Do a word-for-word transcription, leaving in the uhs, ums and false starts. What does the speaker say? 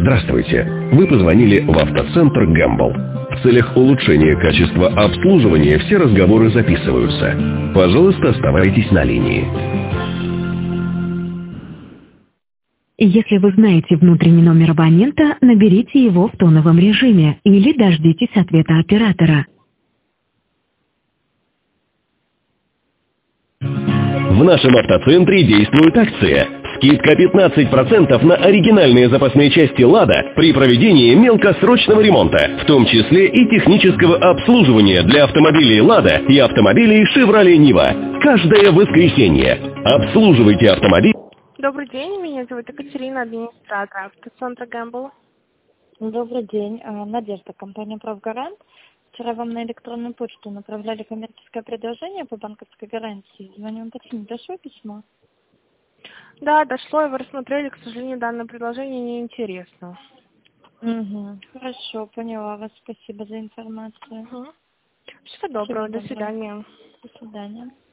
Здравствуйте. Вы позвонили в автоцентр Гэмбл. В целях улучшения качества обслуживания все разговоры записываются. Пожалуйста, оставайтесь на линии. Если вы знаете внутренний номер абонента, наберите его в тоновом режиме или дождитесь ответа оператора. В нашем автоцентре действует акция. Скидка пятнадцать процентов на оригинальные запасные части «Лада» при проведении мелкосрочного ремонта, в том числе и технического обслуживания для автомобилей «Лада» и автомобилей «Шевроле Нива». Каждое воскресенье. Обслуживайте автомобиль. Добрый день, меня зовут Екатерина, администратор автоцентра Гэмбл. Добрый день, Надежда, компания «Правгарант». Вчера вам на электронную почту направляли коммерческое предложение по банковской гарантии. Звоню уточнить, дошло письмо? Да, дошло, его рассмотрели, к сожалению, данное предложение неинтересно. Угу. Хорошо, поняла вас, спасибо за информацию. Угу. Всего доброго, Всего до свидания. До свидания.